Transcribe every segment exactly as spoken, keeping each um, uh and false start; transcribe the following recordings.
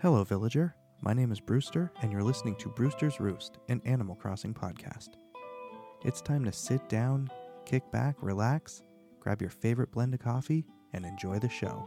Hello, villager. My name is Brewster, and you're listening to Brewster's Roost, an Animal Crossing podcast. It's time to sit down, kick back, relax, grab your favorite blend of coffee, and enjoy the show.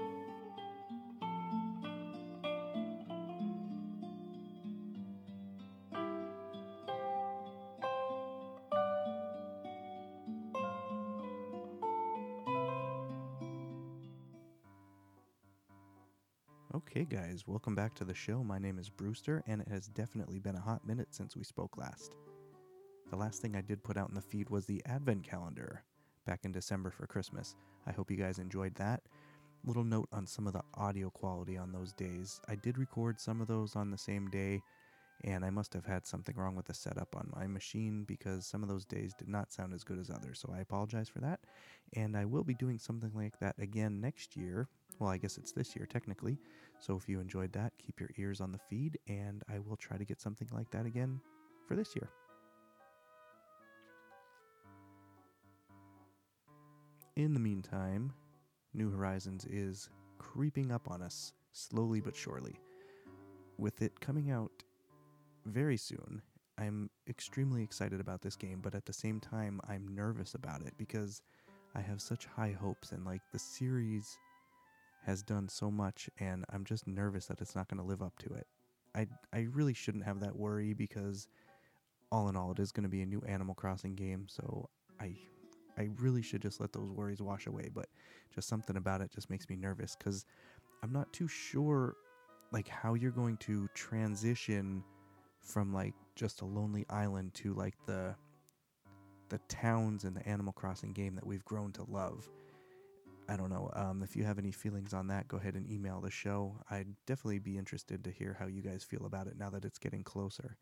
Okay, guys, welcome back to the show. My name is Brewster, and it has definitely been a hot minute since we spoke last. The last thing I did put out in the feed was the Advent calendar back in December for Christmas. I hope you guys enjoyed that. Little note on some of the audio quality on those days. I did record some of those on the same day, and I must have had something wrong with the setup on my machine because some of those days did not sound as good as others, so I apologize for that. And I will be doing something like that again next year. Well, I guess it's this year technically, so if you enjoyed that, keep your ears on the feed, and I will try to get something like that again for this year. In the meantime, New Horizons is creeping up on us slowly but surely. With it coming out very soon, I'm extremely excited about this game, but at the same time, I'm nervous about it because I have such high hopes, and like the series has done so much, and I'm just nervous that it's not going to live up to it. I, I really shouldn't have that worry because all in all, it is going to be a new Animal Crossing game, so I I really should just let those worries wash away, but just something about it just makes me nervous because I'm not too sure like how you're going to transition from like just a lonely island to like the the towns in the Animal Crossing game that we've grown to love. I don't know. Um, if you have any feelings on that, go ahead and email the show. I'd definitely be interested to hear how you guys feel about it now that it's getting closer.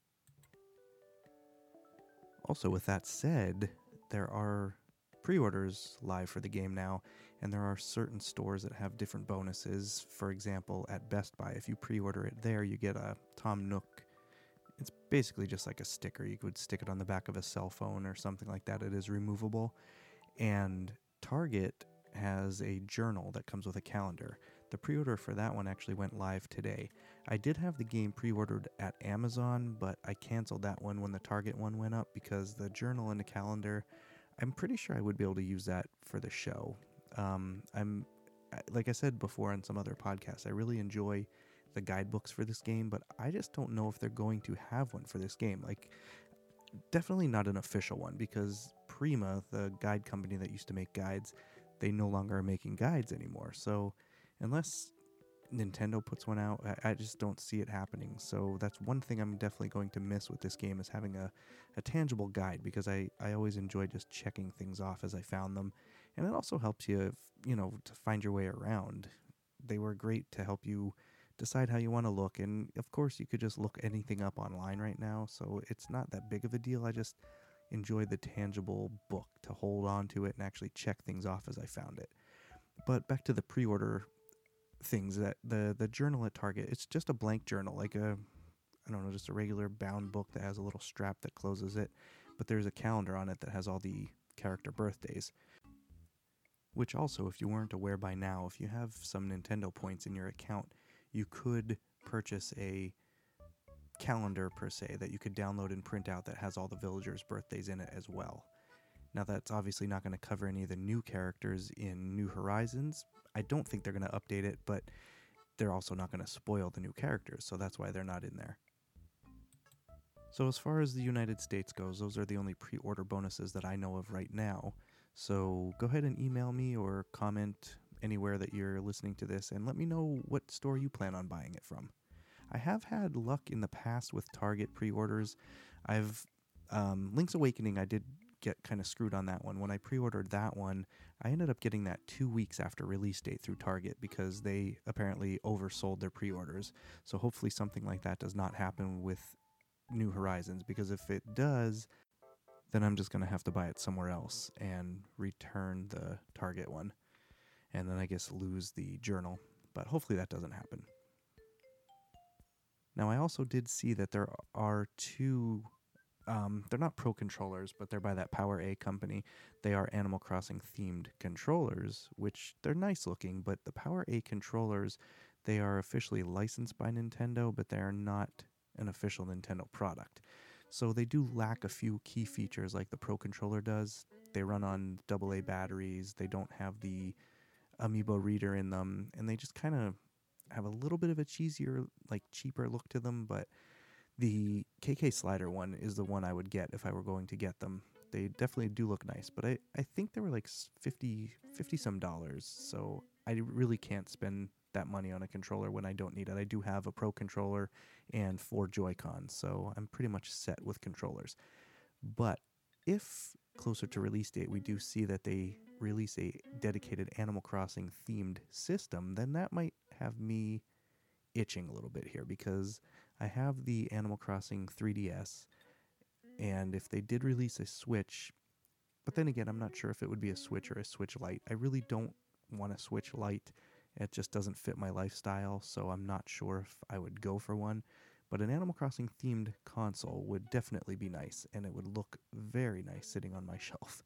Also, with that said, there are pre-orders live for the game now, and there are certain stores that have different bonuses. For example, at Best Buy, if you pre-order it there, you get a Tom Nook. It's basically just like a sticker. You could stick it on the back of a cell phone or something like that. It is removable. And Target has a journal that comes with a calendar. The pre-order for that one actually went live today. I did have the game pre-ordered at Amazon, but I canceled that one when the Target one went up because the journal and the calendar, I'm pretty sure I would be able to use that for the show. Um, I'm, like I said before on some other podcasts, I really enjoy the guidebooks for this game, but I just don't know if they're going to have one for this game. Like, definitely not an official one because Prima, the guide company that used to make guides, they no longer are making guides anymore. So unless Nintendo puts one out, I, I just don't see it happening. So that's one thing I'm definitely going to miss with this game is having a, a tangible guide because I, I always enjoy just checking things off as I found them. And it also helps you, you know, to find your way around. They were great to help you decide how you want to look. And of course, you could just look anything up online right now. So it's not that big of a deal. I just enjoy the tangible book to hold on to it and actually check things off as I found it. But back to the pre-order things, that the the journal at Target, it's just a blank journal, like a, I don't know, just a regular bound book that has a little strap that closes it, but there's a calendar on it that has all the character birthdays. Which also, if you weren't aware by now, if you have some Nintendo points in your account, you could purchase a calendar per se that you could download and print out that has all the villagers' birthdays in it as well. Now that's obviously not going to cover any of the new characters in New Horizons. I don't think they're going to update it, but they're also not going to spoil the new characters, so that's why they're not in there. So as far as the United States goes, those are the only pre-order bonuses that I know of right now. So go ahead and email me or comment anywhere that you're listening to this and let me know what store you plan on buying it from. I have had luck in the past with Target pre-orders. I've um, Link's Awakening, I did get kind of screwed on that one. When I pre-ordered that one, I ended up getting that two weeks after release date through Target because they apparently oversold their pre-orders. So hopefully something like that does not happen with New Horizons, because if it does, then I'm just going to have to buy it somewhere else and return the Target one. And then I guess lose the journal. But hopefully that doesn't happen. Now, I also did see that there are two, um, they're not Pro controllers, but they're by that Power A company. They are Animal Crossing themed controllers, which they're nice looking, but the Power A controllers, They are officially licensed by Nintendo, but they are not an official Nintendo product. So they do lack a few key features like the Pro Controller does. They run on double A batteries. They don't have the Amiibo reader in them, and they just kind of have a little bit of a cheesier, like cheaper look to them, but the K K Slider one is the one I would get if I were going to get them. They definitely do look nice, but I, I think they were like fifty, fifty some dollars, so I really can't spend that money on a controller when I don't need it. I do have a Pro Controller and four Joy-Cons, so I'm pretty much set with controllers. But if closer to release date we do see that they release a dedicated Animal Crossing themed system, then that might have me itching a little bit here, because I have the Animal Crossing three D S, and if they did release a Switch, but then again, I'm not sure if it would be a Switch or a Switch Lite. I really don't want a Switch Lite. It just doesn't fit my lifestyle, so I'm not sure if I would go for one. But an Animal Crossing themed console would definitely be nice, and it would look very nice sitting on my shelf.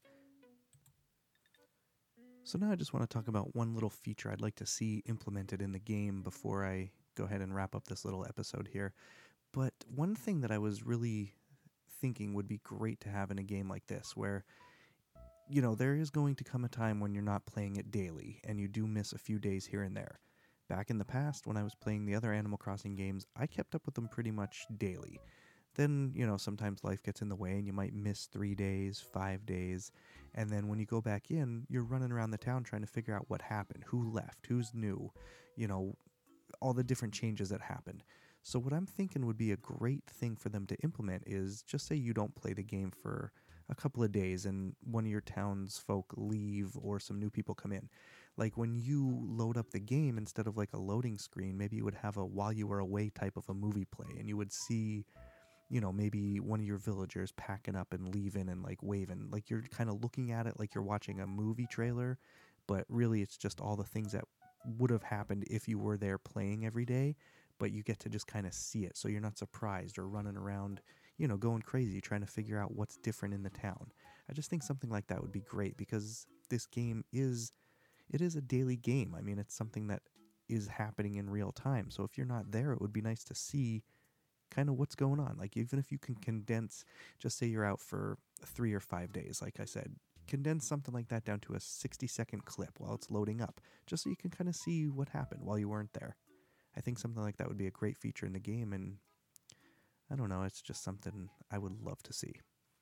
So now I just want to talk about one little feature I'd like to see implemented in the game before I go ahead and wrap up this little episode here. But one thing that I was really thinking would be great to have in a game like this, where, you know, there is going to come a time when you're not playing it daily, and you do miss a few days here and there. Back in the past, when I was playing the other Animal Crossing games, I kept up with them pretty much daily. Then, you know, sometimes life gets in the way and you might miss three days, five days. And then when you go back in, you're running around the town trying to figure out what happened, who left, who's new, you know, all the different changes that happened. So what I'm thinking would be a great thing for them to implement is, just say you don't play the game for a couple of days and one of your townsfolk leave or some new people come in. Like when you load up the game, instead of like a loading screen, maybe you would have a while you were away type of a movie play, and you would see, you know, maybe one of your villagers packing up and leaving and like waving. Like you're kind of looking at it like you're watching a movie trailer, but really it's just all the things that would have happened if you were there playing every day, but you get to just kind of see it, so you're not surprised or running around, you know, going crazy trying to figure out what's different in the town. I just think something like that would be great, because this game is, it is a daily game. I mean, it's something that is happening in real time, so if you're not there, it would be nice to see kind of what's going on. Like, even if you can condense, just say you're out for three or five days, like I said, condense something like that down to a sixty second clip while it's loading up, just so you can kind of see what happened while you weren't there. I think something like that would be a great feature in the game, and I don't know, it's just something I would love to see.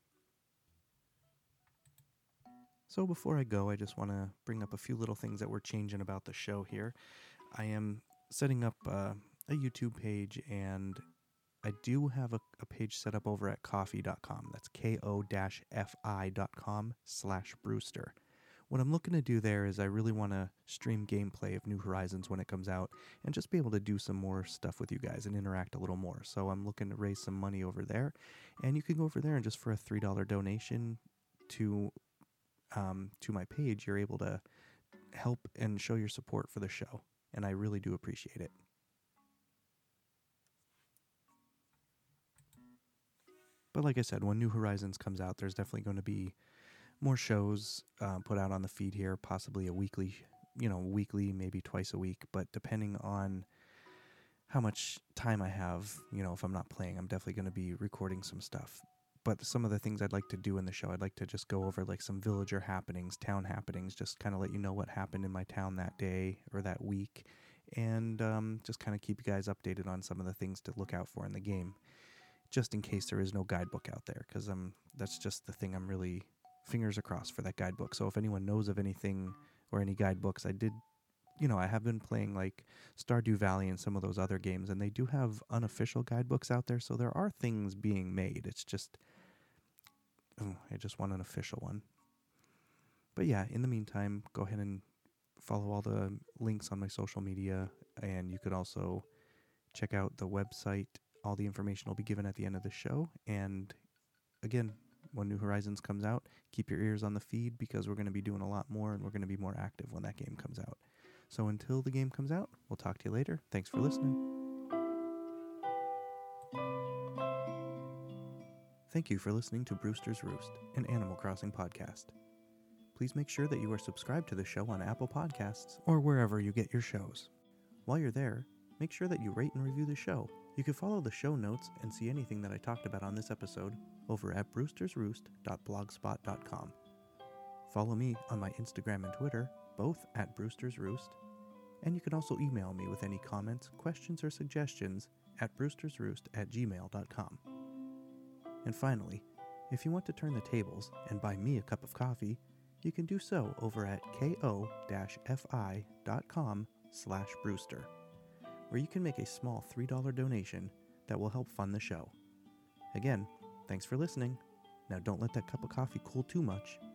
So before I go, I just want to bring up a few little things that we're changing about the show here. I am setting up uh, a YouTube page, and I do have a, a page set up over at ko-fi dot com. That's ko-fi dot com slash Brewster. What I'm looking to do there is I really want to stream gameplay of New Horizons when it comes out, and just be able to do some more stuff with you guys and interact a little more. So I'm looking to raise some money over there, and you can go over there and just for a three dollars donation to um, to my page, you're able to help and show your support for the show, and I really do appreciate it. But like I said, when New Horizons comes out, there's definitely going to be more shows uh, put out on the feed here, possibly a weekly, you know, weekly, maybe twice a week. But depending on how much time I have, you know, if I'm not playing, I'm definitely going to be recording some stuff. But some of the things I'd like to do in the show, I'd like to just go over like some villager happenings, town happenings, just kind of let you know what happened in my town that day or that week, and um, just kind of keep you guys updated on some of the things to look out for in the game, just in case there is no guidebook out there, because um, that's just the thing I'm really fingers across for, that guidebook. So if anyone knows of anything or any guidebooks, I did, you know, I have been playing like Stardew Valley and some of those other games, and they do have unofficial guidebooks out there, so there are things being made. It's just, oh, I just want an official one. But yeah, in the meantime, go ahead and follow all the links on my social media, and you could also check out the website. All the information will be given at the end of the show, and again, when New Horizons comes out, keep your ears on the feed, because we're going to be doing a lot more, and we're going to be more active when that game comes out. So until the game comes out, we'll talk to you later. Thanks for listening. Thank you for listening to Brewster's Roost, an Animal Crossing podcast. Please make sure that you are subscribed to the show on Apple Podcasts or wherever you get your shows. While you're there, make sure that you rate and review the show. You can follow the show notes and see anything that I talked about on this episode over at brewsters roost dot blogspot dot com. Follow me on my Instagram and Twitter, both at brewstersroost, and you can also email me with any comments, questions, or suggestions at brewstersroost at gmail dot com. And finally, if you want to turn the tables and buy me a cup of coffee, you can do so over at ko-fi.com slash brewster, where you can make a small three dollars donation that will help fund the show. Again, thanks for listening. Now don't let that cup of coffee cool too much,